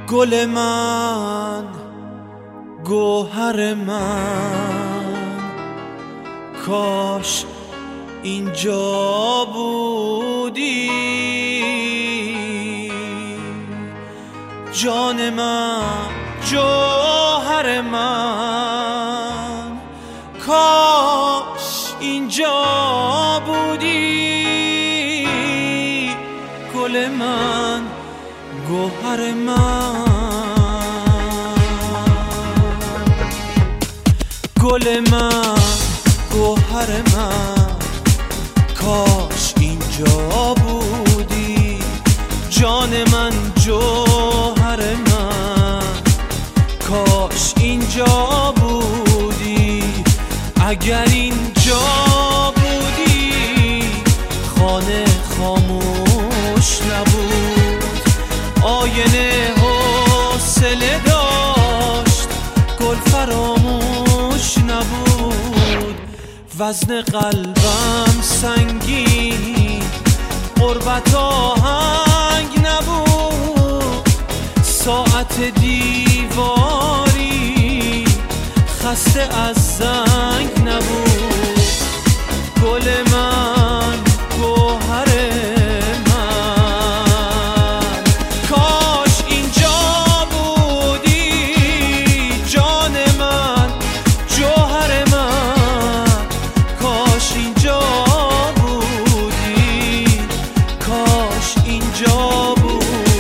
گل من، گوهر من، کاش اینجا بودی. جان من، جوهر من، کاش اینجا بودی. گل من، گوهر من، گل من، گوهر من، کاش اینجا بودی. جان من، جوهر من، کاش اینجا بودی. اگر اینجا بودی خانه خاموش نبود، آینه حوصله داشت، گل فراموش نبود. وزن قلبم سنگین، غربت آهنگ نبود. ساعت دیواری خسته از زنگ نبود. گل من، گوهر من، کاش اینجا بودی. جان من، جوهر من، کاش اینجا بودی. کاش اینجا بودی.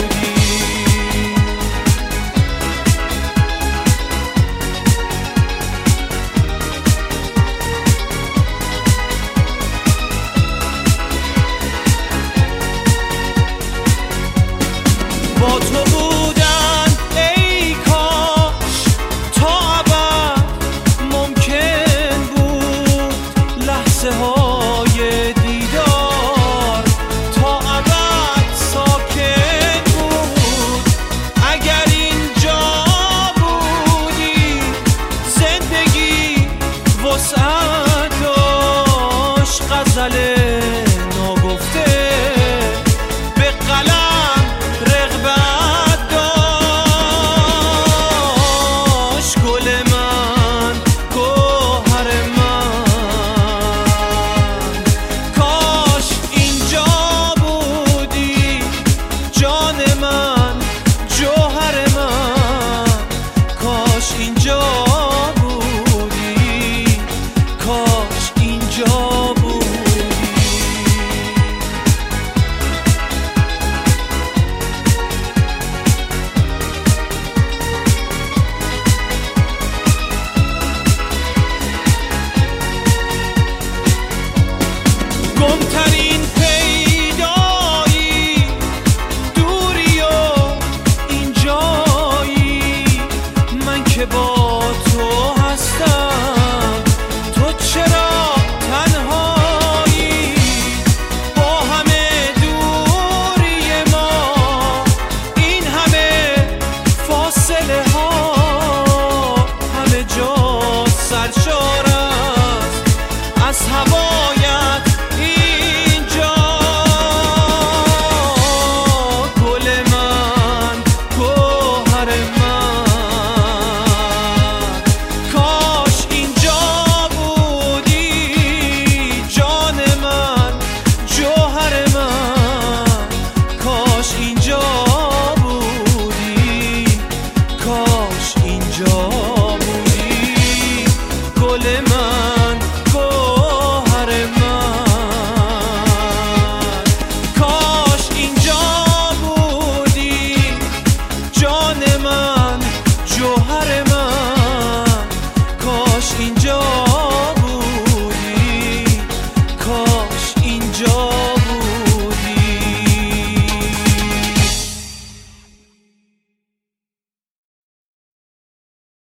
با تو بودن ای کاش تا ابد ممکن بود. لحظه های دیدار تا ابد ساکن بود. اگر اینجا بودی زندگی وسعت داشت. غزل ناگفته به قلم رغبت داشت. گل من، گوهر من، کاش اینجا بودی. جان من، جوهر من، کاش اینجا بودی. کاش اینجا بودی. گمترین پیدایی دوری و اینجایی. من که با تو هستم، تو چرا تنهایی؟ با همه دوری ما، این همه فاصله ها، همه جا سرشار است از هوایت اینجا. گل من، گوهر من، کاش اینجا بودی. جان من، جوهر من، کاش اینجا بودی. کاش اینجا